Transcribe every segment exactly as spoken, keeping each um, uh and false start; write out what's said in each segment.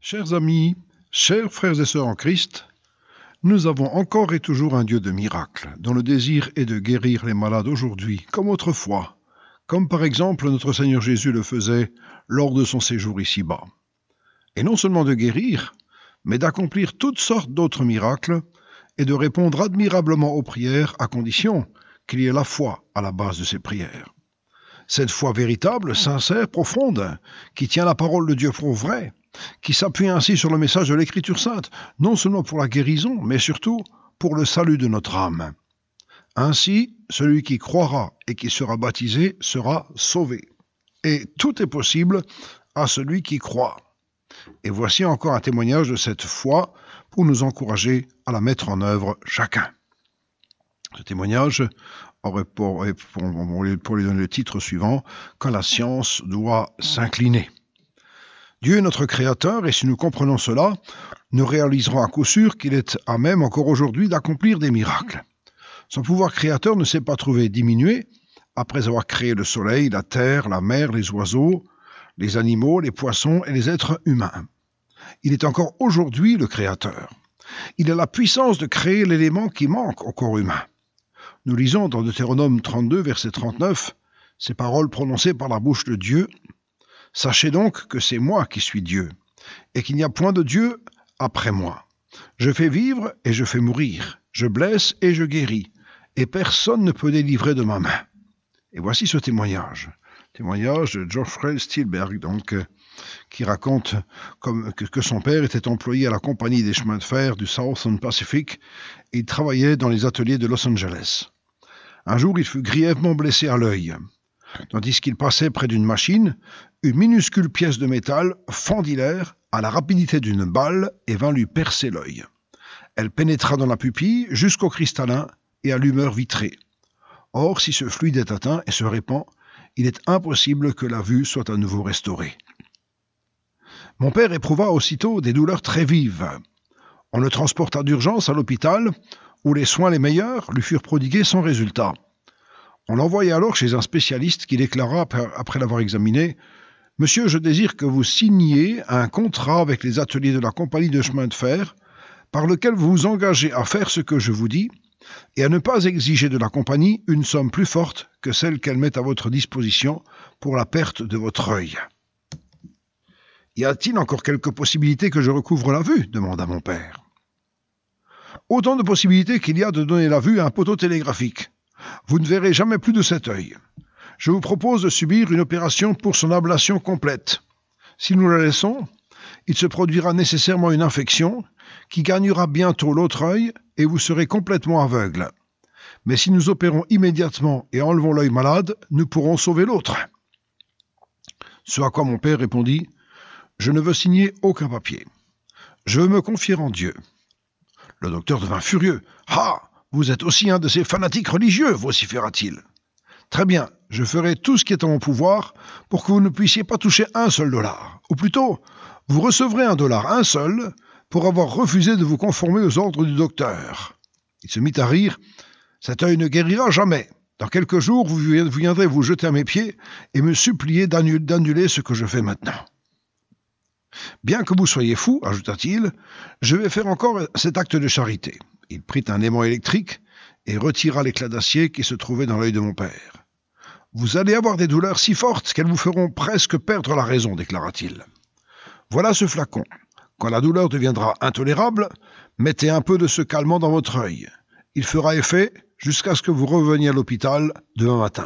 Chers amis, chers frères et sœurs en Christ, nous avons encore et toujours un Dieu de miracles, dont le désir est de guérir les malades aujourd'hui, comme autrefois, comme par exemple notre Seigneur Jésus le faisait lors de son séjour ici-bas. Et non seulement de guérir, mais d'accomplir toutes sortes d'autres miracles et de répondre admirablement aux prières à condition qu'il y ait la foi à la base de ces prières. Cette foi véritable, sincère, profonde, qui tient la parole de Dieu pour vrai, qui s'appuie ainsi sur le message de l'Écriture sainte, non seulement pour la guérison, mais surtout pour le salut de notre âme. Ainsi, celui qui croira et qui sera baptisé sera sauvé. Et tout est possible à celui qui croit. Et voici encore un témoignage de cette foi pour nous encourager à la mettre en œuvre chacun. Ce témoignage aurait pour, pour, pour lui donner le titre suivant, « Quand la science doit s'incliner ». Dieu est notre Créateur, et si nous comprenons cela, nous réaliserons à coup sûr qu'il est à même encore aujourd'hui d'accomplir des miracles. Son pouvoir créateur ne s'est pas trouvé diminué après avoir créé le soleil, la terre, la mer, les oiseaux, les animaux, les poissons et les êtres humains. Il est encore aujourd'hui le Créateur. Il a la puissance de créer l'élément qui manque au corps humain. Nous lisons dans Deutéronome trente-deux, verset trente-neuf, ces paroles prononcées par la bouche de Dieu. « Sachez donc que c'est moi qui suis Dieu, et qu'il n'y a point de Dieu après moi. Je fais vivre et je fais mourir, je blesse et je guéris, et personne ne peut délivrer de ma main. » Et voici ce témoignage. Témoignage de Geoffrey Stilberg, donc, euh, qui raconte comme, que, que son père était employé à la compagnie des chemins de fer du Southern Pacific et il travaillait dans les ateliers de Los Angeles. Un jour, il fut grièvement blessé à l'œil. Tandis qu'il passait près d'une machine, une minuscule pièce de métal fendit l'air à la rapidité d'une balle et vint lui percer l'œil. Elle pénétra dans la pupille jusqu'au cristallin et à l'humeur vitrée. Or, si ce fluide est atteint et se répand, il est impossible que la vue soit à nouveau restaurée. Mon père éprouva aussitôt des douleurs très vives. On le transporta d'urgence à l'hôpital, où les soins les meilleurs lui furent prodigués sans résultat. On l'envoya alors chez un spécialiste qui déclara, après l'avoir examiné, « Monsieur, je désire que vous signiez un contrat avec les ateliers de la compagnie de chemin de fer, par lequel vous vous engagez à faire ce que je vous dis, et à ne pas exiger de la compagnie une somme plus forte que celle qu'elle met à votre disposition pour la perte de votre œil. » « Y a-t-il encore quelques possibilités que je recouvre la vue ?» demanda mon père. « Autant de possibilités qu'il y a de donner la vue à un poteau télégraphique. Vous ne verrez jamais plus de cet œil. Je vous propose de subir une opération pour son ablation complète. Si nous la laissons, il se produira nécessairement une infection qui gagnera bientôt l'autre œil et vous serez complètement aveugle. Mais si nous opérons immédiatement et enlevons l'œil malade, nous pourrons sauver l'autre. » Ce à quoi mon père répondit « Je ne veux signer aucun papier. Je veux me confier en Dieu. » Le docteur devint furieux. « Ah, vous êtes aussi un de ces fanatiques religieux, vociféra-t-il. Très bien, je ferai tout ce qui est en mon pouvoir pour que vous ne puissiez pas toucher un seul dollar. Ou plutôt, vous recevrez un dollar, un seul, pour avoir refusé de vous conformer aux ordres du docteur. » Il se mit à rire. « Cet œil ne guérira jamais. Dans quelques jours, vous viendrez vous jeter à mes pieds et me supplier d'annuler ce que je fais maintenant. » « Bien que vous soyez fou, ajouta-t-il, je vais faire encore cet acte de charité. » Il prit un aimant électrique et retira l'éclat d'acier qui se trouvait dans l'œil de mon père. « Vous allez avoir des douleurs si fortes qu'elles vous feront presque perdre la raison, déclara-t-il. Voilà ce flacon. Quand la douleur deviendra intolérable, mettez un peu de ce calmant dans votre œil. Il fera effet jusqu'à ce que vous reveniez à l'hôpital demain matin. »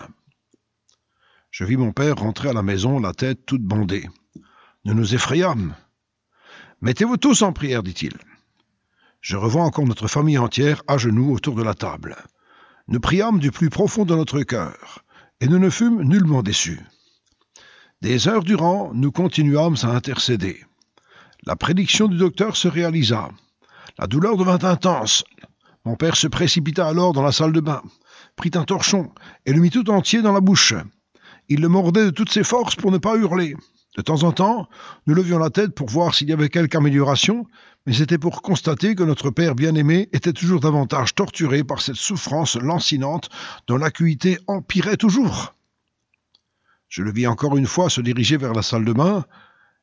Je vis mon père rentrer à la maison, la tête toute bandée. Nous nous effrayâmes. « Mettez-vous tous en prière, dit-il. » Je revois encore notre famille entière à genoux autour de la table. Nous priâmes du plus profond de notre cœur, et nous ne fûmes nullement déçus. Des heures durant, nous continuâmes à intercéder. La prédiction du docteur se réalisa. La douleur devint intense. Mon père se précipita alors dans la salle de bain, prit un torchon et le mit tout entier dans la bouche. Il le mordait de toutes ses forces pour ne pas hurler. De temps en temps, nous levions la tête pour voir s'il y avait quelque amélioration, mais c'était pour constater que notre père bien-aimé était toujours davantage torturé par cette souffrance lancinante dont l'acuité empirait toujours. Je le vis encore une fois se diriger vers la salle de bain,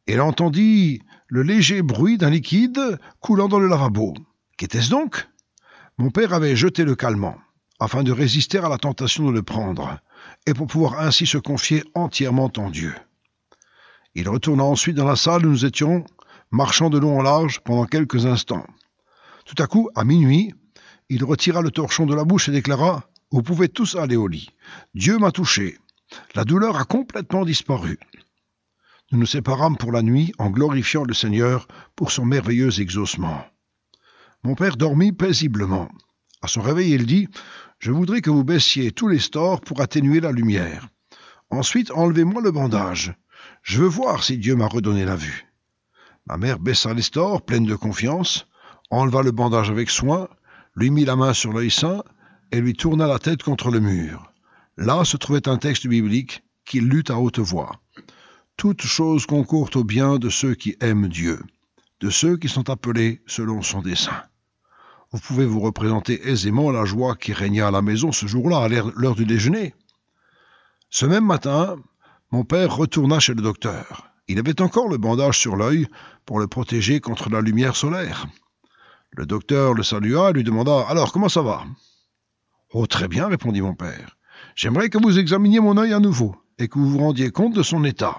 et elle entendit le léger bruit d'un liquide coulant dans le lavabo. Qu'était-ce donc ? Mon père avait jeté le calmant, afin de résister à la tentation de le prendre, et pour pouvoir ainsi se confier entièrement en Dieu. Il retourna ensuite dans la salle où nous étions, marchant de long en large pendant quelques instants. Tout à coup, à minuit, il retira le torchon de la bouche et déclara « Vous pouvez tous aller au lit. Dieu m'a touché. La douleur a complètement disparu. » Nous nous séparâmes pour la nuit en glorifiant le Seigneur pour son merveilleux exaucement. Mon père dormit paisiblement. À son réveil, il dit « Je voudrais que vous baissiez tous les stores pour atténuer la lumière. Ensuite, enlevez-moi le bandage. Je veux voir si Dieu m'a redonné la vue. » Ma mère baissa les stores, pleine de confiance, enleva le bandage avec soin, lui mit la main sur l'œil saint et lui tourna la tête contre le mur. Là se trouvait un texte biblique qu'il lut à haute voix. « Toutes choses concourent au bien de ceux qui aiment Dieu, de ceux qui sont appelés selon son dessein. » Vous pouvez vous représenter aisément la joie qui régna à la maison ce jour-là, à l'heure du déjeuner. Ce même matin, mon père retourna chez le docteur. Il avait encore le bandage sur l'œil pour le protéger contre la lumière solaire. Le docteur le salua et lui demanda « Alors, comment ça va ?»« Oh, très bien, répondit mon père. J'aimerais que vous examiniez mon œil à nouveau et que vous vous rendiez compte de son état.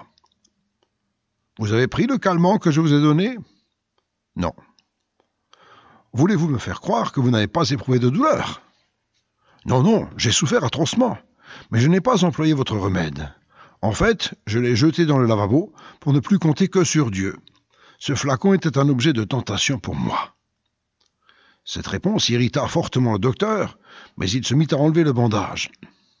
Vous avez pris le calmant que je vous ai donné ? Non. Voulez-vous me faire croire que vous n'avez pas éprouvé de douleur ? Non, non, j'ai souffert atrocement, mais je n'ai pas employé votre remède. En fait, je l'ai jeté dans le lavabo pour ne plus compter que sur Dieu. Ce flacon était un objet de tentation pour moi. » Cette réponse irrita fortement le docteur, mais il se mit à enlever le bandage.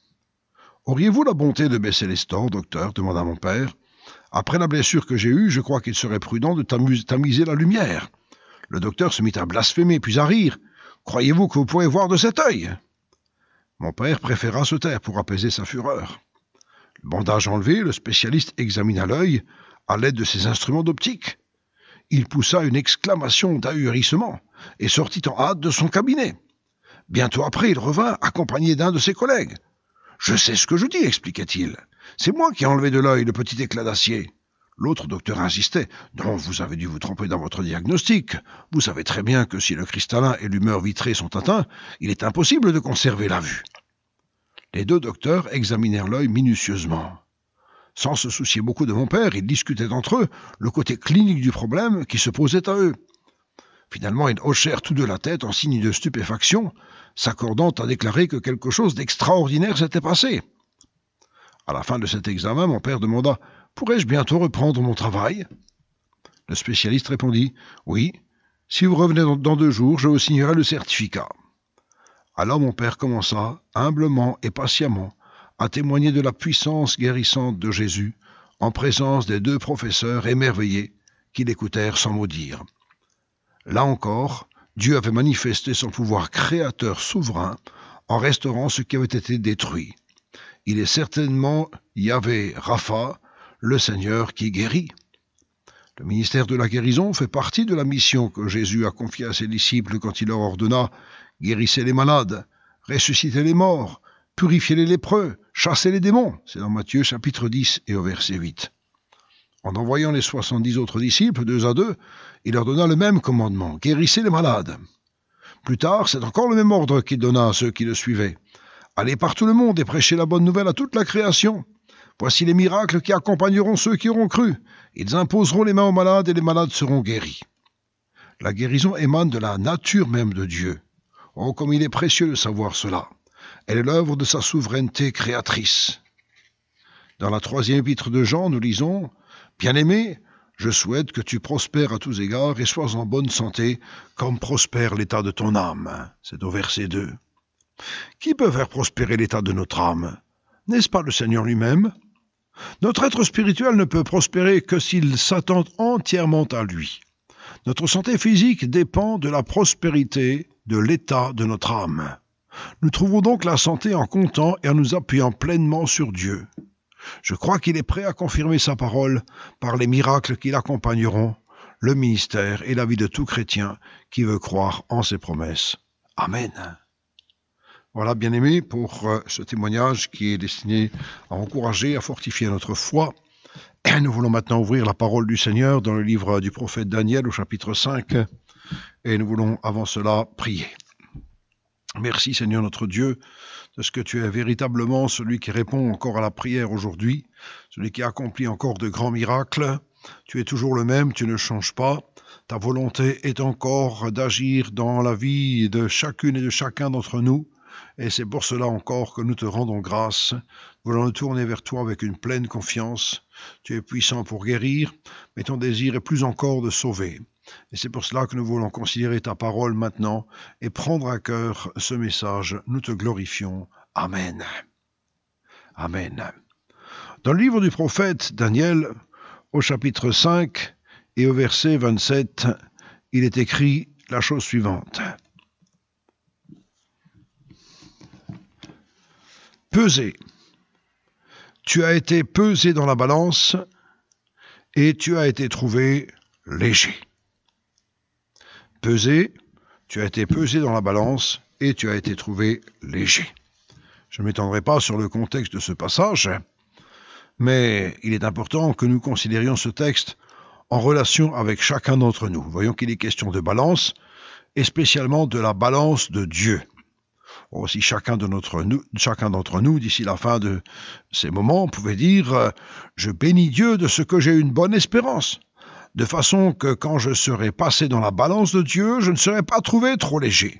« Auriez-vous la bonté de baisser les stores, docteur ?» demanda mon père. « Après la blessure que j'ai eue, je crois qu'il serait prudent de tamus- tamiser la lumière. » Le docteur se mit à blasphémer, puis à rire. « Croyez-vous que vous pourrez voir de cet œil ?» Mon père préféra se taire pour apaiser sa fureur. Le bandage enlevé, le spécialiste examina l'œil à l'aide de ses instruments d'optique. Il poussa une exclamation d'ahurissement et sortit en hâte de son cabinet. Bientôt après, il revint, accompagné d'un de ses collègues. « Je sais ce que je dis, expliquait-il. C'est moi qui ai enlevé de l'œil le petit éclat d'acier. » L'autre docteur insistait. « Non, vous avez dû vous tromper dans votre diagnostic. Vous savez très bien que si le cristallin et l'humeur vitrée sont atteints, il est impossible de conserver la vue. » Les deux docteurs examinèrent l'œil minutieusement. Sans se soucier beaucoup de mon père, ils discutaient entre eux le côté clinique du problème qui se posait à eux. Finalement, ils hochèrent tous deux la tête en signe de stupéfaction, s'accordant à déclarer que quelque chose d'extraordinaire s'était passé. À la fin de cet examen, mon père demanda « Pourrais-je bientôt reprendre mon travail ?» Le spécialiste répondit « Oui, si vous revenez dans deux jours, je vous signerai le certificat. » Alors mon père commença, humblement et patiemment, à témoigner de la puissance guérissante de Jésus en présence des deux professeurs émerveillés qui l'écoutèrent sans mot dire. Là encore, Dieu avait manifesté son pouvoir créateur souverain en restaurant ce qui avait été détruit. Il est certainement Yahvé Rapha, le Seigneur qui guérit. Le ministère de la guérison fait partie de la mission que Jésus a confiée à ses disciples quand il leur ordonna « Guérissez les malades, ressuscitez les morts, purifiez les lépreux, chassez les démons ». C'est dans Matthieu chapitre dix et au verset huit. En envoyant les soixante-dix autres disciples, deux à deux, il leur donna le même commandement, « Guérissez les malades ». Plus tard, c'est encore le même ordre qu'il donna à ceux qui le suivaient. « Allez par tout le monde et prêchez la bonne nouvelle à toute la création. Voici les miracles qui accompagneront ceux qui auront cru. Ils imposeront les mains aux malades et les malades seront guéris. » La guérison émane de la nature même de Dieu. Oh, comme il est précieux de savoir cela. Elle est l'œuvre de sa souveraineté créatrice. Dans la troisième épître de Jean, nous lisons « Bien-aimé, je souhaite que tu prospères à tous égards et sois en bonne santé, comme prospère l'état de ton âme. » C'est au verset deux. Qui peut faire prospérer l'état de notre âme ? N'est-ce pas le Seigneur lui-même ? Notre être spirituel ne peut prospérer que s'il s'attend entièrement à lui. Notre santé physique dépend de la prospérité de l'état de notre âme. Nous trouvons donc la santé en comptant et en nous appuyant pleinement sur Dieu. Je crois qu'il est prêt à confirmer sa parole par les miracles qui l'accompagneront, le ministère et la vie de tout chrétien qui veut croire en ses promesses. Amen. Voilà, bien-aimés, pour ce témoignage qui est destiné à encourager, à fortifier notre foi Et nous voulons maintenant ouvrir la parole du Seigneur dans le livre du prophète Daniel au chapitre cinq, et nous voulons avant cela prier. Merci Seigneur notre Dieu, de ce que tu es véritablement celui qui répond encore à la prière aujourd'hui, celui qui accomplit encore de grands miracles. Tu es toujours le même, tu ne changes pas. Ta volonté est encore d'agir dans la vie de chacune et de chacun d'entre nous. Et c'est pour cela encore que nous te rendons grâce. Nous voulons nous tourner vers toi avec une pleine confiance. Tu es puissant pour guérir, mais ton désir est plus encore de sauver. Et c'est pour cela que nous voulons considérer ta parole maintenant et prendre à cœur ce message. Nous te glorifions. Amen. Amen. Dans le livre du prophète Daniel, au chapitre cinq et au verset vingt-sept, il est écrit la chose suivante. Pesé. Tu as été pesé dans la balance et tu as été trouvé léger. Pesé, tu as été pesé dans la balance et tu as été trouvé léger. Je ne m'étendrai pas sur le contexte de ce passage, mais il est important que nous considérions ce texte en relation avec chacun d'entre nous. Voyons qu'il est question de balance, et spécialement de la balance de Dieu. Aussi chacun, de notre, nous, chacun d'entre nous, d'ici la fin de ces moments, pouvait dire « Je bénis Dieu de ce que j'ai une bonne espérance ». De façon que quand je serai passé dans la balance de Dieu, je ne serai pas trouvé trop léger.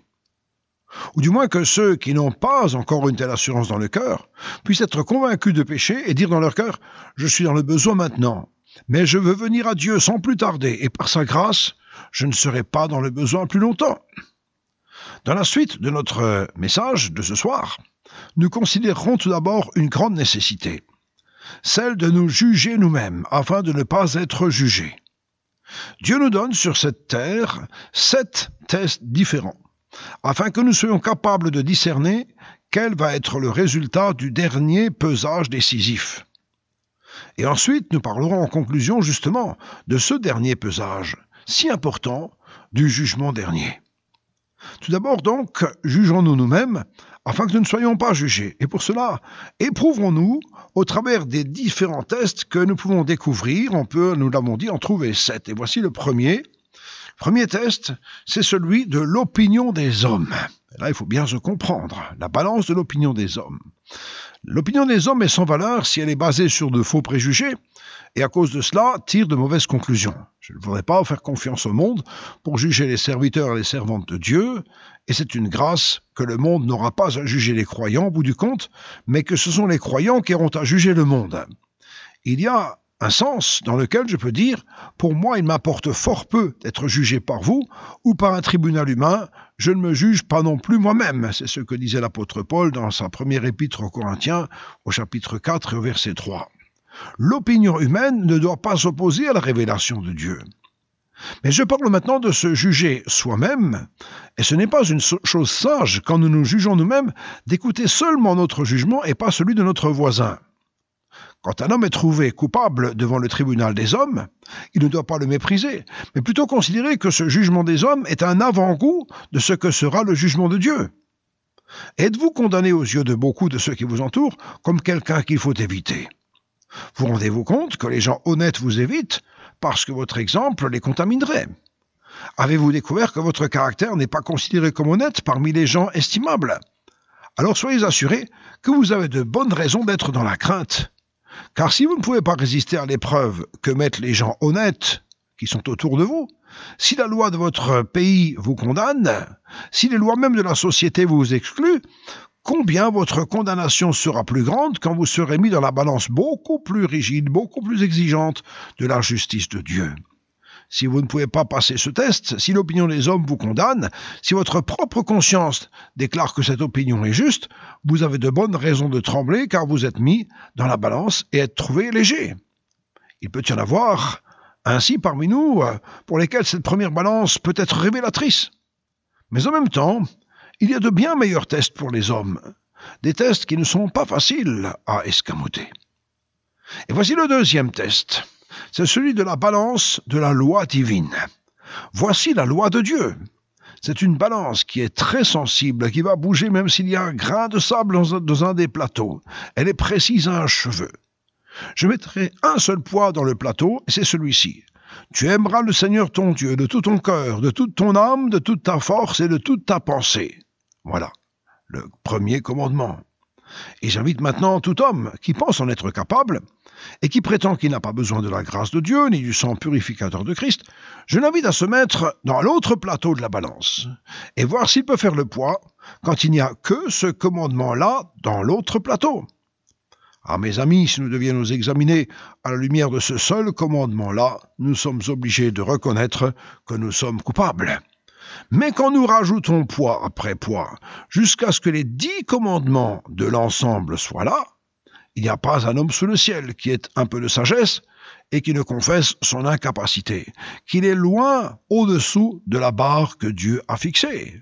Ou du moins que ceux qui n'ont pas encore une telle assurance dans le cœur puissent être convaincus de péché et dire dans leur cœur « Je suis dans le besoin maintenant, mais je veux venir à Dieu sans plus tarder, et par sa grâce, je ne serai pas dans le besoin plus longtemps. » Dans la suite de notre message de ce soir, nous considérerons tout d'abord une grande nécessité, celle de nous juger nous-mêmes afin de ne pas être jugés. Dieu nous donne sur cette terre sept tests différents, afin que nous soyons capables de discerner quel va être le résultat du dernier pesage décisif. Et ensuite, nous parlerons en conclusion justement de ce dernier pesage, si important, du jugement dernier. Tout d'abord donc, jugeons-nous nous-mêmes, afin que nous ne soyons pas jugés. Et pour cela, éprouvons-nous au travers des différents tests que nous pouvons découvrir. On peut, nous l'avons dit, en trouver sept. Et voici le premier. Premier test, c'est celui de l'opinion des hommes. Et là, il faut bien se comprendre, la balance de l'opinion des hommes. L'opinion des hommes est sans valeur si elle est basée sur de faux préjugés, et à cause de cela, tire de mauvaises conclusions. Je ne voudrais pas faire confiance au monde pour juger les serviteurs et les servantes de Dieu, et c'est une grâce que le monde n'aura pas à juger les croyants au bout du compte, mais que ce sont les croyants qui auront à juger le monde. Il y a un sens dans lequel je peux dire, pour moi il m'apporte fort peu d'être jugé par vous ou par un tribunal humain, je ne me juge pas non plus moi-même. C'est ce que disait l'apôtre Paul dans sa première épître aux Corinthiens, au chapitre quatre et au verset trois. L'opinion humaine ne doit pas s'opposer à la révélation de Dieu. Mais je parle maintenant de se juger soi-même, et ce n'est pas une chose sage, quand nous nous jugeons nous-mêmes, d'écouter seulement notre jugement et pas celui de notre voisin. Quand un homme est trouvé coupable devant le tribunal des hommes, il ne doit pas le mépriser, mais plutôt considérer que ce jugement des hommes est un avant-goût de ce que sera le jugement de Dieu. Êtes-vous condamné aux yeux de beaucoup de ceux qui vous entourent comme quelqu'un qu'il faut éviter ? Vous rendez-vous compte que les gens honnêtes vous évitent parce que votre exemple les contaminerait ? Avez-vous découvert que votre caractère n'est pas considéré comme honnête parmi les gens estimables ? Alors soyez assurés que vous avez de bonnes raisons d'être dans la crainte. Car si vous ne pouvez pas résister à l'épreuve que mettent les gens honnêtes qui sont autour de vous, si la loi de votre pays vous condamne, si les lois même de la société vous excluent, combien votre condamnation sera plus grande quand vous serez mis dans la balance beaucoup plus rigide, beaucoup plus exigeante de la justice de Dieu. Si vous ne pouvez pas passer ce test, si l'opinion des hommes vous condamne, si votre propre conscience déclare que cette opinion est juste, vous avez de bonnes raisons de trembler car vous êtes mis dans la balance et êtes trouvé léger. Il peut y en avoir ainsi parmi nous pour lesquels cette première balance peut être révélatrice. Mais en même temps, il y a de bien meilleurs tests pour les hommes, des tests qui ne sont pas faciles à escamoter. Et voici le deuxième test. C'est celui de la balance de la loi divine. Voici la loi de Dieu. C'est une balance qui est très sensible, qui va bouger même s'il y a un grain de sable dans un des plateaux. Elle est précise à un cheveu. Je mettrai un seul poids dans le plateau, et c'est celui-ci. Tu aimeras le Seigneur ton Dieu de tout ton cœur, de toute ton âme, de toute ta force et de toute ta pensée. Voilà, le premier commandement. Et j'invite maintenant tout homme qui pense en être capable et qui prétend qu'il n'a pas besoin de la grâce de Dieu ni du sang purificateur de Christ, je l'invite à se mettre dans l'autre plateau de la balance et voir s'il peut faire le poids quand il n'y a que ce commandement-là dans l'autre plateau. Ah, mes amis, si nous devions nous examiner à la lumière de ce seul commandement-là, nous sommes obligés de reconnaître que nous sommes coupables. Mais quand nous rajoutons poids après poids, jusqu'à ce que les dix commandements de l'ensemble soient là, il n'y a pas un homme sous le ciel qui ait un peu de sagesse et qui ne confesse son incapacité, qu'il est loin au-dessous de la barre que Dieu a fixée.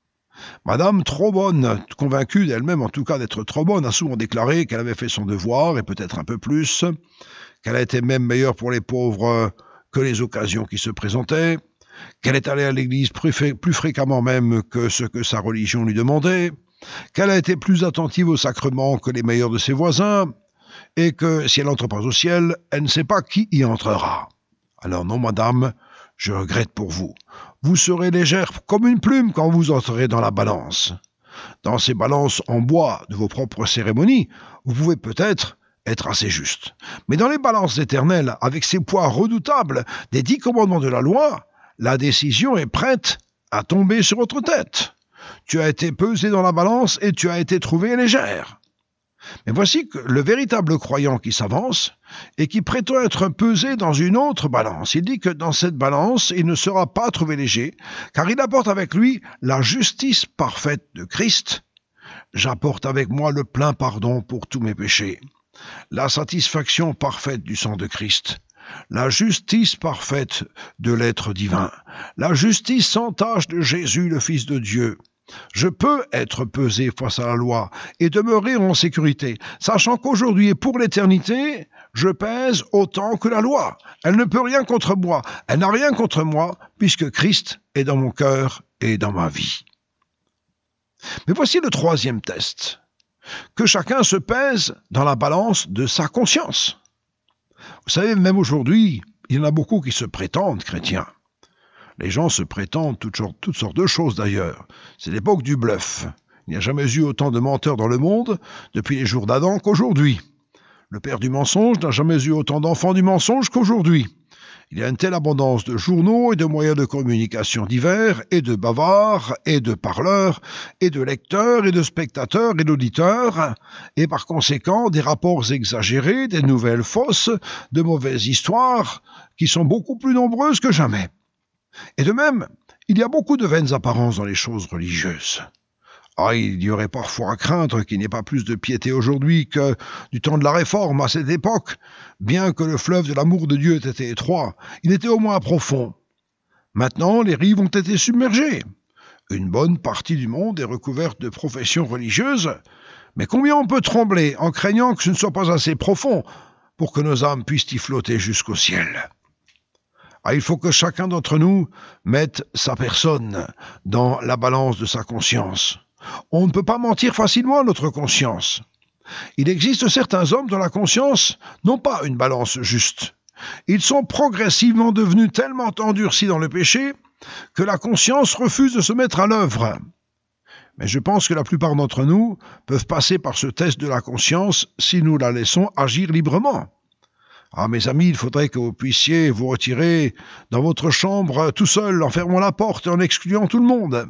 Madame trop bonne, convaincue d'elle-même en tout cas d'être trop bonne, a souvent déclaré qu'elle avait fait son devoir et peut-être un peu plus, qu'elle a été même meilleure pour les pauvres que les occasions qui se présentaient, qu'elle est allée à l'église plus, plus fréquemment même que ce que sa religion lui demandait, qu'elle a été plus attentive aux sacrements que les meilleurs de ses voisins, et que si elle n'entre pas au ciel, elle ne sait pas qui y entrera. Alors non, madame, je regrette pour vous. Vous serez légère comme une plume quand vous entrerez dans la balance. Dans ces balances en bois de vos propres cérémonies, vous pouvez peut-être être assez juste. Mais dans les balances éternelles, avec ces poids redoutables des dix commandements de la loi, la décision est prête à tomber sur votre tête. Tu as été pesé dans la balance et tu as été trouvé légère. Mais voici que le véritable croyant qui s'avance et qui prétend être pesé dans une autre balance. Il dit que dans cette balance, il ne sera pas trouvé léger, car il apporte avec lui la justice parfaite de Christ. J'apporte avec moi le plein pardon pour tous mes péchés, la satisfaction parfaite du sang de Christ, la justice parfaite de l'être divin, la justice sans tache de Jésus, le Fils de Dieu. Je peux être pesé face à la loi et demeurer en sécurité, sachant qu'aujourd'hui et pour l'éternité, je pèse autant que la loi. Elle ne peut rien contre moi, elle n'a rien contre moi, puisque Christ est dans mon cœur et dans ma vie. Mais voici le troisième test, que chacun se pèse dans la balance de sa conscience. Vous savez, même aujourd'hui, il y en a beaucoup qui se prétendent chrétiens. Les gens se prétendent toutes sortes, toutes sortes de choses d'ailleurs. C'est l'époque du bluff. Il n'y a jamais eu autant de menteurs dans le monde depuis les jours d'Adam qu'aujourd'hui. Le père du mensonge n'a jamais eu autant d'enfants du mensonge qu'aujourd'hui. Il y a une telle abondance de journaux et de moyens de communication divers, et de bavards, et de parleurs, et de lecteurs, et de spectateurs, et d'auditeurs, et par conséquent des rapports exagérés, des nouvelles fausses, de mauvaises histoires, qui sont beaucoup plus nombreuses que jamais. Et de même, il y a beaucoup de vaines apparences dans les choses religieuses. Ah, il y aurait parfois à craindre qu'il n'y ait pas plus de piété aujourd'hui que du temps de la Réforme à cette époque. Bien que le fleuve de l'amour de Dieu ait été étroit, il était au moins profond. Maintenant, les rives ont été submergées. Une bonne partie du monde est recouverte de professions religieuses, mais combien on peut trembler en craignant que ce ne soit pas assez profond pour que nos âmes puissent y flotter jusqu'au ciel. Ah, il faut que chacun d'entre nous mette sa personne dans la balance de sa conscience. On ne peut pas mentir facilement à notre conscience. Il existe certains hommes dont la conscience n'ont pas une balance juste. Ils sont progressivement devenus tellement endurcis dans le péché que la conscience refuse de se mettre à l'œuvre. Mais je pense que la plupart d'entre nous peuvent passer par ce test de la conscience si nous la laissons agir librement. Ah, mes amis, il faudrait que vous puissiez vous retirer dans votre chambre tout seul, en fermant la porte et en excluant tout le monde.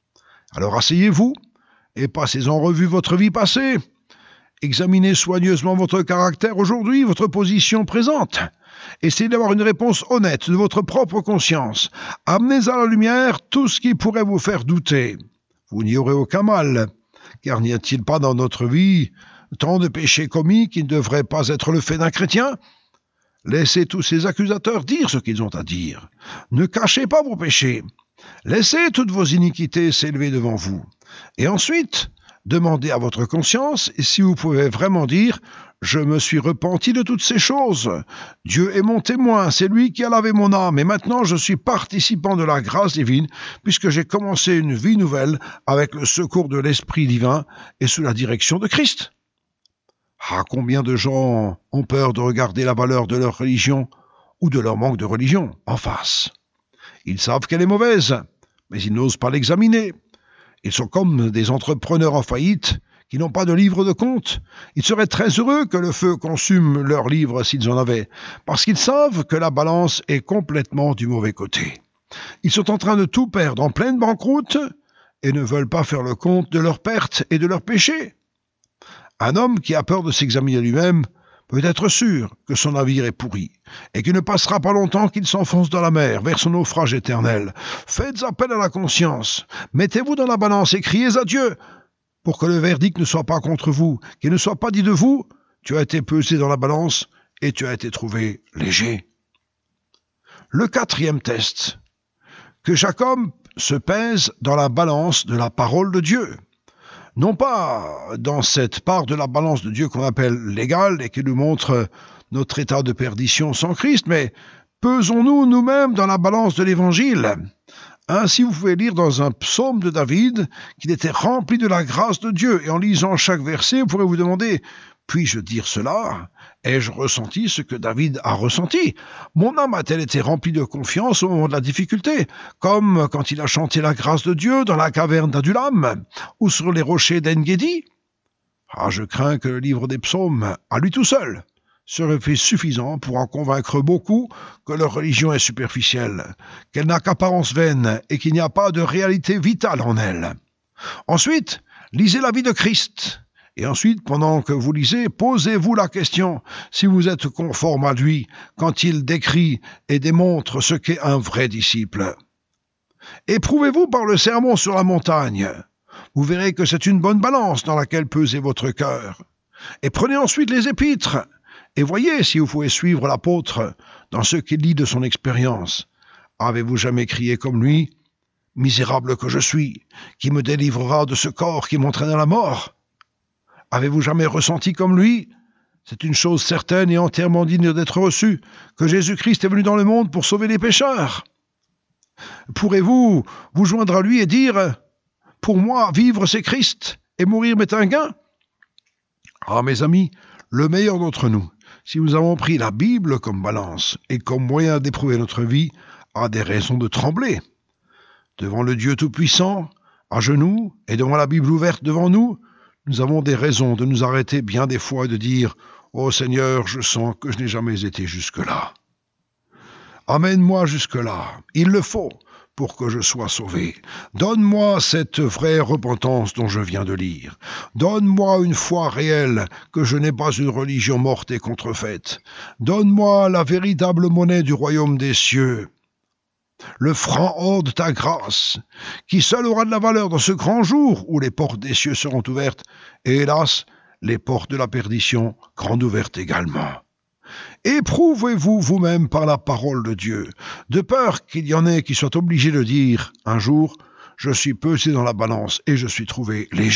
Alors asseyez-vous et passez en revue votre vie passée. Examinez soigneusement votre caractère aujourd'hui, votre position présente. Essayez d'avoir une réponse honnête de votre propre conscience. Amenez à la lumière tout ce qui pourrait vous faire douter. Vous n'y aurez aucun mal, car n'y a-t-il pas dans notre vie tant de péchés commis qui ne devraient pas être le fait d'un chrétien ? Laissez tous ces accusateurs dire ce qu'ils ont à dire. Ne cachez pas vos péchés. Laissez toutes vos iniquités s'élever devant vous. Et ensuite, demandez à votre conscience si vous pouvez vraiment dire « Je me suis repenti de toutes ces choses. Dieu est mon témoin, c'est lui qui a lavé mon âme, et maintenant je suis participant de la grâce divine, puisque j'ai commencé une vie nouvelle avec le secours de l'Esprit divin et sous la direction de Christ. » Ah, combien de gens ont peur de regarder la valeur de leur religion ou de leur manque de religion en face. Ils savent qu'elle est mauvaise, mais ils n'osent pas l'examiner. Ils sont comme des entrepreneurs en faillite qui n'ont pas de livre de compte. Ils seraient très heureux que le feu consume leurs livres s'ils en avaient, parce qu'ils savent que la balance est complètement du mauvais côté. Ils sont en train de tout perdre en pleine banqueroute et ne veulent pas faire le compte de leurs pertes et de leurs péchés. Un homme qui a peur de s'examiner lui-même peut être sûr que son navire est pourri et qu'il ne passera pas longtemps qu'il s'enfonce dans la mer vers son naufrage éternel. Faites appel à la conscience, mettez-vous dans la balance et criez à Dieu pour que le verdict ne soit pas contre vous, qu'il ne soit pas dit de vous, tu as été pesé dans la balance et tu as été trouvé léger. Le quatrième test, que chaque homme se pèse dans la balance de la parole de Dieu. Non pas dans cette part de la balance de Dieu qu'on appelle légale et qui nous montre notre état de perdition sans Christ, mais pesons-nous nous-mêmes dans la balance de l'Évangile. Ainsi, vous pouvez lire dans un psaume de David qu'il était rempli de la grâce de Dieu. Et en lisant chaque verset, vous pourrez vous demander, puis-je dire cela ? Ai-je ressenti ce que David a ressenti ? Mon âme a-t-elle été remplie de confiance au moment de la difficulté, comme quand il a chanté la grâce de Dieu dans la caverne d'Adulam, ou sur les rochers d'En-Gedi ? Ah, je crains que le livre des psaumes, à lui tout seul, serait fait suffisant pour en convaincre beaucoup que leur religion est superficielle, qu'elle n'a qu'apparence vaine et qu'il n'y a pas de réalité vitale en elle. Ensuite, lisez la vie de Christ. Et ensuite, pendant que vous lisez, posez-vous la question si vous êtes conforme à lui quand il décrit et démontre ce qu'est un vrai disciple. Éprouvez-vous par le sermon sur la montagne. Vous verrez que c'est une bonne balance dans laquelle peser votre cœur. Et prenez ensuite les épîtres et voyez si vous pouvez suivre l'apôtre dans ce qu'il dit de son expérience. Avez-vous jamais crié comme lui ? « Misérable que je suis, qui me délivrera de ce corps qui m'entraîne à la mort ?» Avez-vous jamais ressenti comme lui ? C'est une chose certaine et entièrement digne d'être reçue, que Jésus-Christ est venu dans le monde pour sauver les pécheurs. Pourrez-vous vous joindre à lui et dire « Pour moi, vivre c'est Christ, et mourir m'est un gain ?» Ah, mes amis, le meilleur d'entre nous, si nous avons pris la Bible comme balance et comme moyen d'éprouver notre vie, a des raisons de trembler. Devant le Dieu Tout-Puissant, à genoux, et devant la Bible ouverte devant nous, nous avons des raisons de nous arrêter bien des fois et de dire « Oh Seigneur, je sens que je n'ai jamais été jusque-là. Amène-moi jusque-là, il le faut, pour que je sois sauvé. Donne-moi cette vraie repentance dont je viens de lire. Donne-moi une foi réelle, que je n'ai pas une religion morte et contrefaite. Donne-moi la véritable monnaie du royaume des cieux. Le franc or de ta grâce, qui seul aura de la valeur dans ce grand jour où les portes des cieux seront ouvertes, et hélas, les portes de la perdition grandes ouvertes également. Éprouvez-vous vous-même par la parole de Dieu, de peur qu'il y en ait qui soient obligés de dire un jour « Je suis pesé dans la balance et je suis trouvé léger ».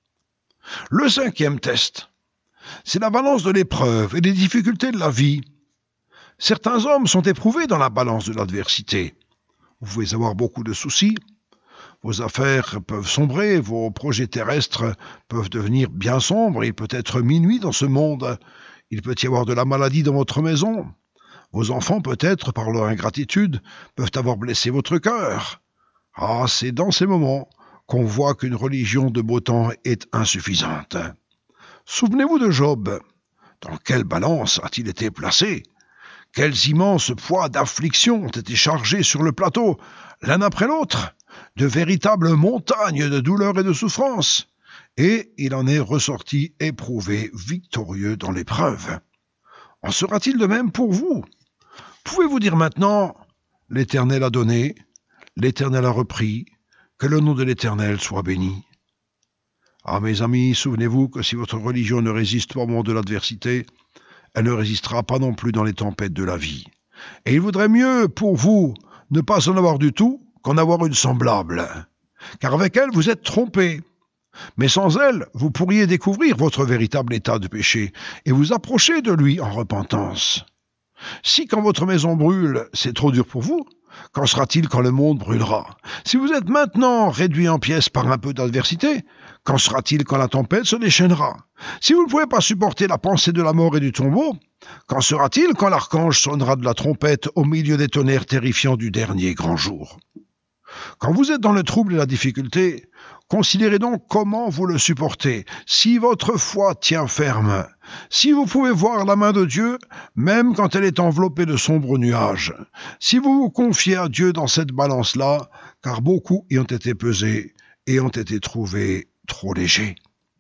Le cinquième test, c'est la balance de l'épreuve et des difficultés de la vie. Certains hommes sont éprouvés dans la balance de l'adversité. Vous pouvez avoir beaucoup de soucis, vos affaires peuvent sombrer, vos projets terrestres peuvent devenir bien sombres, il peut être minuit dans ce monde, il peut y avoir de la maladie dans votre maison. Vos enfants, peut-être, par leur ingratitude, peuvent avoir blessé votre cœur. Ah, c'est dans ces moments qu'on voit qu'une religion de beau temps est insuffisante. Souvenez-vous de Job. Dans quelle balance a-t-il été placé ? Quels immenses poids d'affliction ont été chargés sur le plateau, l'un après l'autre, de véritables montagnes de douleurs et de souffrances, et il en est ressorti éprouvé, victorieux dans l'épreuve. En sera-t-il de même pour vous ? Pouvez-vous dire maintenant, l'Éternel a donné, l'Éternel a repris, que le nom de l'Éternel soit béni. Ah, mes amis, souvenez-vous que si votre religion ne résiste pas au moment de l'adversité, elle ne résistera pas non plus dans les tempêtes de la vie. Et il vaudrait mieux pour vous ne pas en avoir du tout qu'en avoir une semblable. Car avec elle, vous êtes trompés. Mais sans elle, vous pourriez découvrir votre véritable état de péché et vous approcher de lui en repentance. Si quand votre maison brûle, c'est trop dur pour vous, Qu'en sera-t-il quand le monde brûlera? Si vous êtes maintenant réduit en pièces par un peu d'adversité, qu'en sera-t-il quand la tempête se déchaînera? Si vous ne pouvez pas supporter la pensée de la mort et du tombeau, qu'en sera-t-il quand l'archange sonnera de la trompette au milieu des tonnerres terrifiants du dernier grand jour? Quand vous êtes dans le trouble et la difficulté, considérez donc comment vous le supportez, si votre foi tient ferme, si vous pouvez voir la main de Dieu, même quand elle est enveloppée de sombres nuages, si vous vous confiez à Dieu dans cette balance-là, car beaucoup y ont été pesés et ont été trouvés trop légers.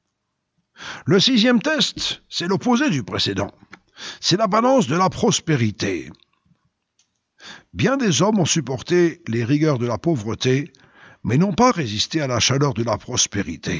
Le sixième test, c'est l'opposé du précédent. C'est la balance de la prospérité. Bien des hommes ont supporté les rigueurs de la pauvreté, mais n'ont pas résisté à la chaleur de la prospérité.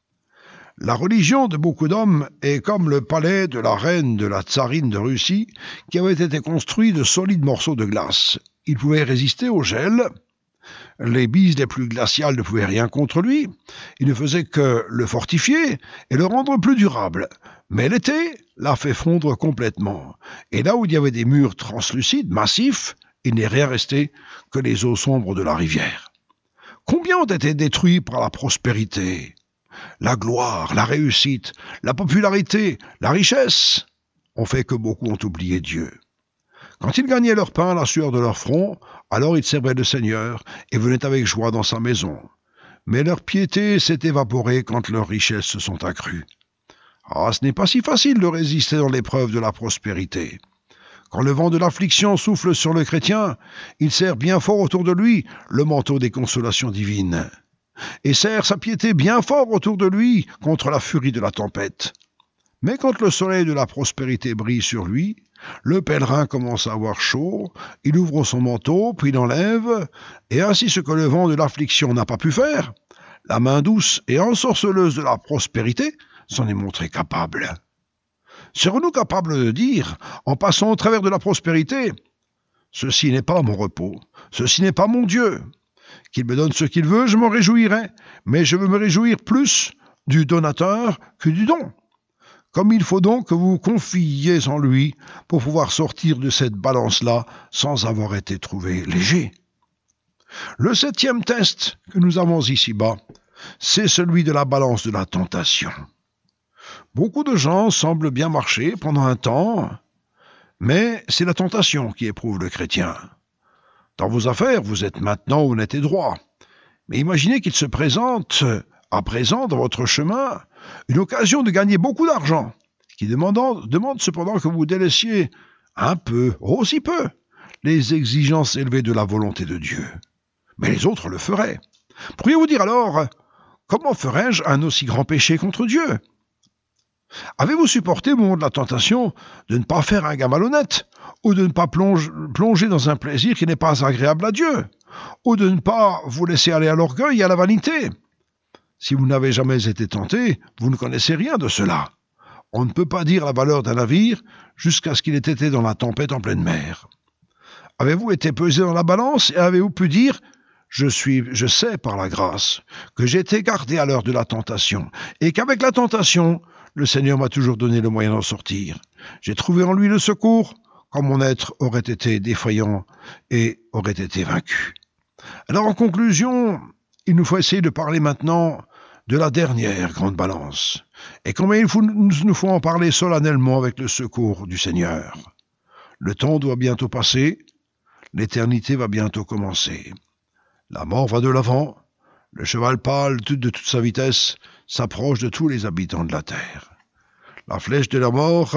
La religion de beaucoup d'hommes est comme le palais de la reine de la tsarine de Russie, qui avait été construit de solides morceaux de glace. Il pouvait résister au gel. Les bises les plus glaciales ne pouvaient rien contre lui. Il ne faisait que le fortifier et le rendre plus durable. Mais l'été l'a fait fondre complètement. Et là où il y avait des murs translucides, massifs, il n'est rien resté que les eaux sombres de la rivière. Combien ont été détruits par la prospérité? La gloire, la réussite, la popularité, la richesse ont fait que beaucoup ont oublié Dieu. Quand ils gagnaient leur pain à la sueur de leur front, alors ils servaient le Seigneur et venaient avec joie dans sa maison. Mais leur piété s'est évaporée quand leurs richesses se sont accrues. Ah, ce n'est pas si facile de résister dans l'épreuve de la prospérité. Quand le vent de l'affliction souffle sur le chrétien, il serre bien fort autour de lui le manteau des consolations divines, et serre sa piété bien fort autour de lui contre la furie de la tempête. Mais quand le soleil de la prospérité brille sur lui, le pèlerin commence à avoir chaud, il ouvre son manteau, puis l'enlève, et ainsi ce que le vent de l'affliction n'a pas pu faire, la main douce et ensorceleuse de la prospérité s'en est montrée capable. Serons-nous capables de dire, en passant au travers de la prospérité, « Ceci n'est pas mon repos, ceci n'est pas mon Dieu. Qu'il me donne ce qu'il veut, je m'en réjouirai, mais je veux me réjouir plus du donateur que du don. » Comme il faut donc que vous vous confiez en lui pour pouvoir sortir de cette balance-là sans avoir été trouvé léger. Le septième test que nous avons ici-bas, c'est celui de la balance de la tentation. Beaucoup de gens semblent bien marcher pendant un temps, mais c'est la tentation qui éprouve le chrétien. Dans vos affaires, vous êtes maintenant honnête et droit, mais imaginez qu'il se présente à présent dans votre chemin une occasion de gagner beaucoup d'argent, qui demande, demande cependant que vous délaissiez un peu, aussi peu, les exigences élevées de la volonté de Dieu. Mais les autres le feraient. Pourriez-vous dire alors, comment ferais-je un aussi grand péché contre Dieu? Avez-vous supporté au moment de la tentation de ne pas faire un gars malhonnête, ou de ne pas plonge, plonger dans un plaisir qui n'est pas agréable à Dieu, ou de ne pas vous laisser aller à l'orgueil et à la vanité? Si vous n'avez jamais été tenté, vous ne connaissez rien de cela. On ne peut pas dire la valeur d'un navire jusqu'à ce qu'il ait été dans la tempête en pleine mer. Avez-vous été pesé dans la balance et avez-vous pu dire « Je suis, je sais par la grâce que j'ai été gardé à l'heure de la tentation et qu'avec la tentation, le Seigneur m'a toujours donné le moyen d'en sortir. J'ai trouvé en lui le secours quand mon être aurait été défaillant et aurait été vaincu. » Alors en conclusion, il nous faut essayer de parler maintenant de la dernière grande balance. Et combien il faut, nous faut en parler solennellement avec le secours du Seigneur. Le temps doit bientôt passer, l'éternité va bientôt commencer. La mort va de l'avant, le cheval pâle de toute sa vitesse s'approche de tous les habitants de la terre. La flèche de la mort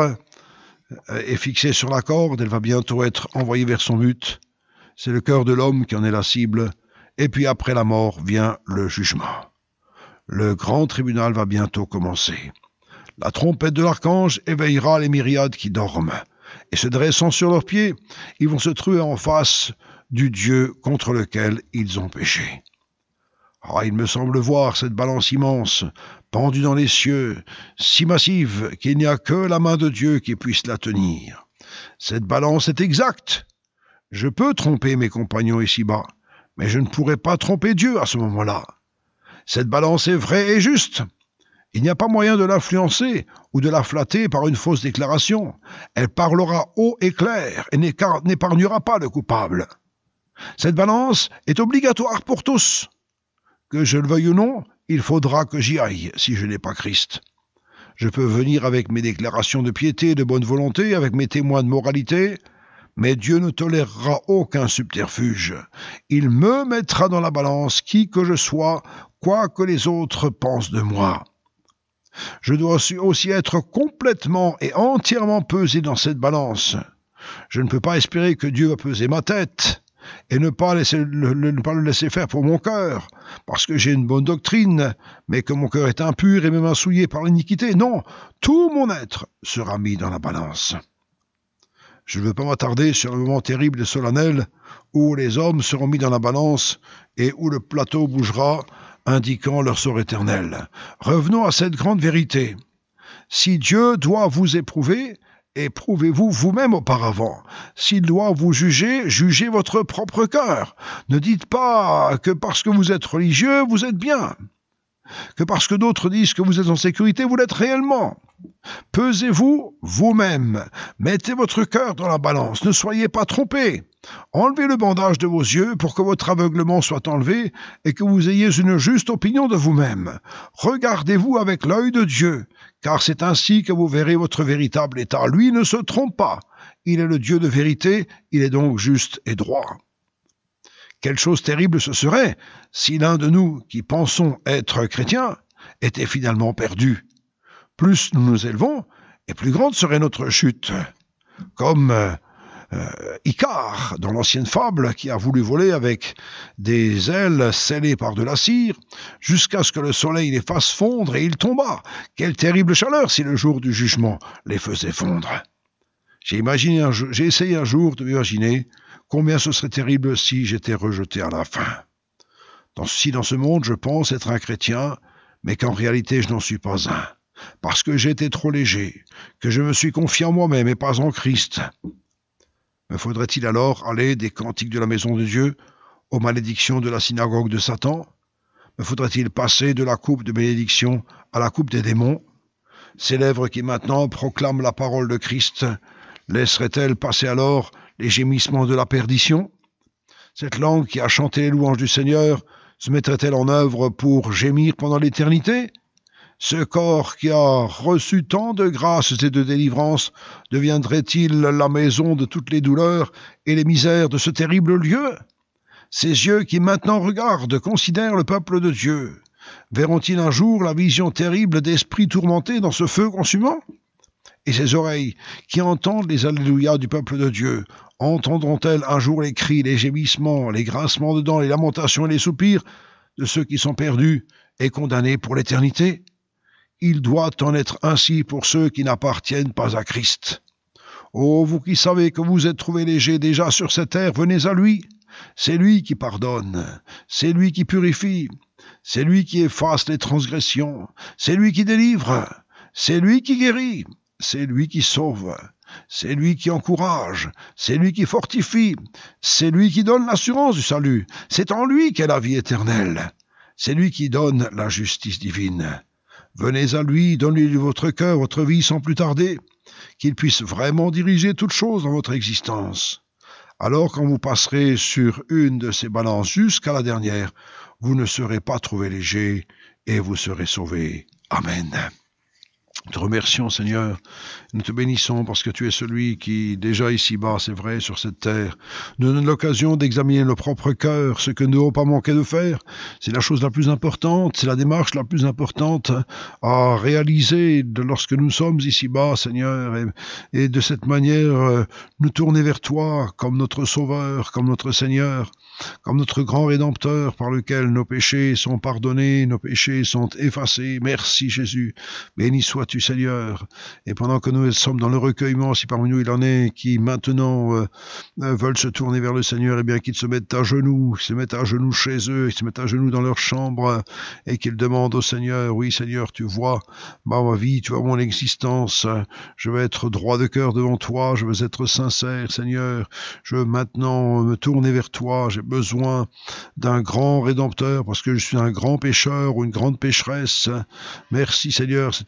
est fixée sur la corde, elle va bientôt être envoyée vers son but. C'est le cœur de l'homme qui en est la cible, et puis après la mort vient le jugement. Le grand tribunal va bientôt commencer. La trompette de l'archange éveillera les myriades qui dorment, et se dressant sur leurs pieds, ils vont se trouver en face du Dieu contre lequel ils ont péché. Ah, il me semble voir cette balance immense, pendue dans les cieux, si massive qu'il n'y a que la main de Dieu qui puisse la tenir. Cette balance est exacte. Je peux tromper mes compagnons ici-bas, mais je ne pourrai pas tromper Dieu à ce moment-là. Cette balance est vraie et juste. Il n'y a pas moyen de l'influencer ou de la flatter par une fausse déclaration. Elle parlera haut et clair et n'épargnera pas le coupable. Cette balance est obligatoire pour tous. Que je le veuille ou non, il faudra que j'y aille si je n'ai pas Christ. Je peux venir avec mes déclarations de piété et de bonne volonté, avec mes témoins de moralité, mais Dieu ne tolérera aucun subterfuge. Il me mettra dans la balance, qui que je sois, quoi que les autres pensent de moi. Je dois aussi être complètement et entièrement pesé dans cette balance. Je ne peux pas espérer que Dieu va peser ma tête et ne pas, laisser le, le, ne pas le laisser faire pour mon cœur, parce que j'ai une bonne doctrine, mais que mon cœur est impur et mes mains souillées par l'iniquité. Non, tout mon être sera mis dans la balance. Je ne veux pas m'attarder sur le moment terrible et solennel où les hommes seront mis dans la balance et où le plateau bougera, indiquant leur sort éternel. Revenons à cette grande vérité. Si Dieu doit vous éprouver, éprouvez-vous vous-même auparavant. S'il doit vous juger, jugez votre propre cœur. Ne dites pas que parce que vous êtes religieux, vous êtes bien. Que parce que d'autres disent que vous êtes en sécurité, vous l'êtes réellement. Pesez-vous vous-même. Mettez votre cœur dans la balance. Ne soyez pas trompés. Enlevez le bandage de vos yeux pour que votre aveuglement soit enlevé et que vous ayez une juste opinion de vous-même. Regardez-vous avec l'œil de Dieu, car c'est ainsi que vous verrez votre véritable état. Lui ne se trompe pas. Il est le Dieu de vérité, il est donc juste et droit. Quelle chose terrible ce serait si l'un de nous, qui pensons être chrétiens, était finalement perdu. Plus nous nous élevons, et plus grande serait notre chute. Comme euh, euh, Icare, dans l'ancienne fable, qui a voulu voler avec des ailes scellées par de la cire, jusqu'à ce que le soleil les fasse fondre et il tomba. Quelle terrible chaleur si le jour du jugement les faisait fondre. J'ai imaginé un jour, j'ai essayé un jour de m'imaginer combien ce serait terrible si j'étais rejeté à la fin. Dans, si dans ce monde je pense être un chrétien, mais qu'en réalité je n'en suis pas un, parce que j'ai été trop léger, que je me suis confié en moi-même et pas en Christ. Me faudrait-il alors aller des cantiques de la maison de Dieu aux malédictions de la synagogue de Satan? Me faudrait-il passer de la coupe de bénédiction à la coupe des démons? Ces lèvres qui maintenant proclament la parole de Christ, laisseraient-elles passer alors les gémissements de la perdition? Cette langue qui a chanté les louanges du Seigneur se mettrait-elle en œuvre pour gémir pendant l'éternité? Ce corps qui a reçu tant de grâces et de délivrance deviendrait-il la maison de toutes les douleurs et les misères de ce terrible lieu? Ces yeux qui maintenant regardent, considèrent le peuple de Dieu, verront-ils un jour la vision terrible d'esprits tourmentés dans ce feu consumant? Et ces oreilles qui entendent les alléluia du peuple de Dieu, entendront-elles un jour les cris, les gémissements, les grincements de dents, les lamentations et les soupirs de ceux qui sont perdus et condamnés pour l'éternité? Il doit en être ainsi pour ceux qui n'appartiennent pas à Christ. Ô vous qui savez que vous êtes trouvés légers déjà sur cette terre, venez à lui. C'est lui qui pardonne, c'est lui qui purifie, c'est lui qui efface les transgressions, c'est lui qui délivre, c'est lui qui guérit. C'est lui qui sauve, c'est lui qui encourage, c'est lui qui fortifie, c'est lui qui donne l'assurance du salut, c'est en lui qu'est la vie éternelle, c'est lui qui donne la justice divine. Venez à lui, donnez-lui votre cœur, votre vie sans plus tarder, qu'il puisse vraiment diriger toutes choses dans votre existence. Alors quand vous passerez sur une de ces balances jusqu'à la dernière, vous ne serez pas trouvé léger et vous serez sauvés. Amen. Nous te remercions, Seigneur, nous te bénissons parce que tu es celui qui, déjà ici-bas, c'est vrai, sur cette terre, nous donne l'occasion d'examiner nos propres cœurs, ce que nous n'avons pas manqué de faire. C'est la chose la plus importante, c'est la démarche la plus importante à réaliser de lorsque nous sommes ici-bas, Seigneur, et, et de cette manière, nous tourner vers toi comme notre Sauveur, comme notre Seigneur, comme notre grand Rédempteur par lequel nos péchés sont pardonnés, nos péchés sont effacés. Merci Jésus, béni sois-tu Seigneur. Et pendant que nous sommes dans le recueillement, si parmi nous il en est qui maintenant euh, veulent se tourner vers le Seigneur, eh bien qu'ils se mettent à genoux, qu'ils se mettent à genoux chez eux, qu'ils se mettent à genoux dans leur chambre et qu'ils demandent au Seigneur, oui Seigneur, tu vois ma, ma vie, tu vois mon existence, je veux être droit de cœur devant toi, je veux être sincère Seigneur, je veux maintenant me tourner vers toi, j'ai besoin d'un grand Rédempteur parce que je suis un grand pécheur ou une grande pécheresse. Merci Seigneur, c'est toi qui me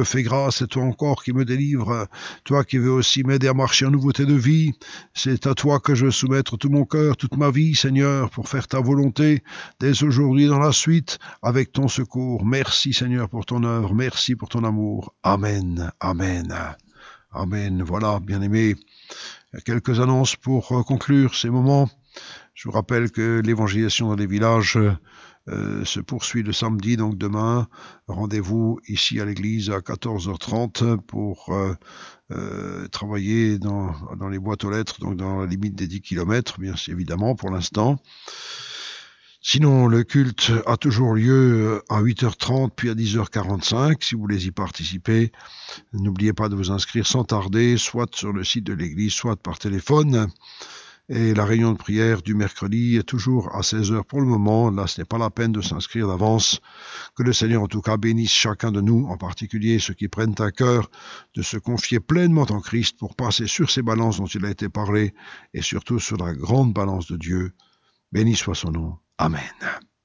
fais grâce, c'est toi encore qui me délivre, toi qui veux aussi m'aider à marcher en nouveauté de vie. C'est à toi que je veux soumettre tout mon cœur, toute ma vie, Seigneur, pour faire ta volonté, dès aujourd'hui dans la suite, avec ton secours. Merci, Seigneur, pour ton œuvre, merci pour ton amour. Amen, amen, amen. Voilà, bien-aimés, quelques annonces pour conclure ces moments. Je vous rappelle que l'évangélisation dans les villages euh, se poursuit le samedi, donc demain. Rendez-vous ici à l'église à quatorze heures trente pour euh, euh, travailler dans, dans les boîtes aux lettres, donc dans la limite des dix kilomètres, bien évidemment, pour l'instant. Sinon, le culte a toujours lieu à huit heures trente, puis à dix heures quarante-cinq. Si vous voulez y participer, n'oubliez pas de vous inscrire sans tarder, soit sur le site de l'église, soit par téléphone. Et la réunion de prière du mercredi est toujours à seize heures pour le moment. Là, ce n'est pas la peine de s'inscrire d'avance. Que le Seigneur, en tout cas, bénisse chacun de nous, en particulier ceux qui prennent à cœur de se confier pleinement en Christ pour passer sur ces balances dont il a été parlé et surtout sur la grande balance de Dieu. Béni soit son nom. Amen.